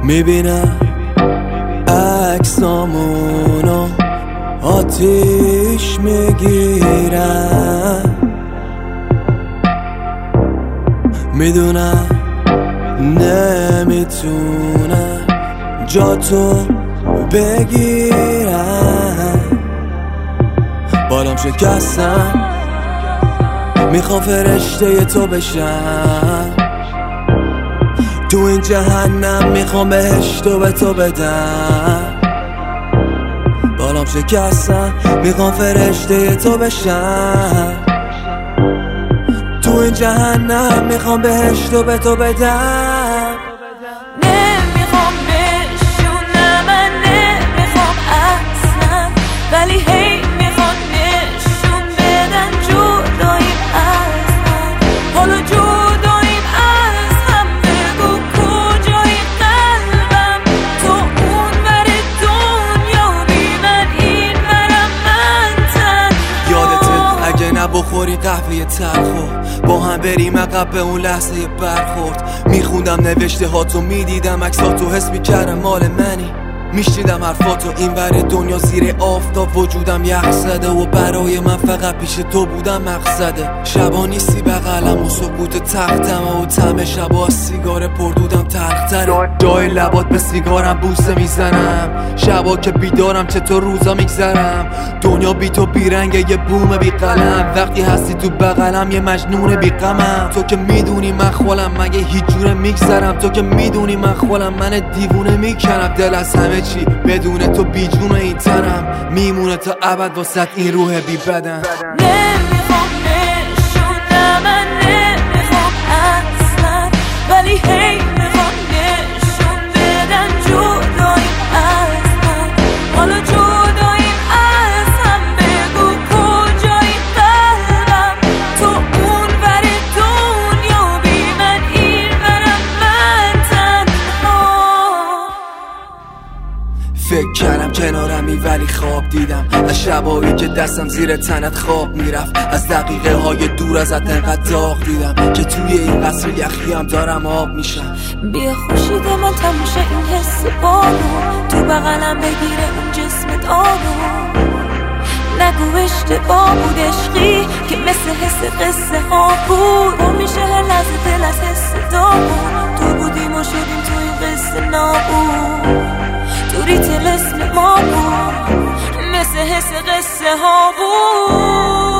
میبینم عکسامونو آتیش میگیرم، میدونم نمیتونم جا تو بگیرم. بالام شکستم میخوام فرشته تو بشم، تو این جهنم میخوام بهشتو به تو بدم. بالام شکستم میخوام فرشته تو بشم، تو این جهنم میخوام بهشتو به تو بدم. نمیخوام بشونم، من نمیخوام اصلا، ولی هی میخوام نشون بدن جداییم از هم. حالا جداییم از هم، بگو کجایی قلبم، تو اون ور دنیا بی من این ورم من تنها. یادته اگه نبخوری قهوه تلخو با هم بریم عقب به اون لحظه برخورد، میخوندم نوشته هاتو، میدیدم عکساتو، حس میکردم مال منی، میشنیدم حرفاتو. این ور دنیا زیر آفتاب وجودم یخ زده و برای من فقط پیش تو بودم مقصده. شبا نیستی بغلم و سکوت تختم و طعم شبا سیگار پردودم تلختره. جای لبات به سیگارم بوسه میزنم، شبا که بیدارم چطور روزا میگذرم. دنیا بی تو بیرنگه یه بوم بی قلم، وقتی هستی تو بغلم یه مجنون بی غمم. تو که میدونی من خولم مگه هیچ جوره میگذرم، تو که میدونی من خولم من دیوونه میکنم. دل از همه چی بدون تو بی جون این تنم، میمونه تا ابد واسه این روح بی بدن. نمیخوام نشونم، من نمیخوام اصلا، ولی هی میخوام نشون بدن جداییم از هم. حالا جداییم از هم، بگو کجایی قلبم، تو اون ور دنیا بی من این ورم من تنها. فکر کردم کنارمی ولی خواب دیدم، از شبایی که دستم زیر تنت خواب میرفت، از دقیقه های دور ازت انقدر داغ دیدم که توی این قصر یخی هم دارم آب میشم. بیا خوشید من تموشه این حس بارو، تو بغلم بگیره اون جسمت آروم. نگو اشتباه بود عشقی که مثل حس قصه ها بود، پر میشه هر لحظه دل از حس داغون. تو بودیم و شدیم تو این قصه نابود، دوری طلسم ما بود، مثل حس قصه ها بود.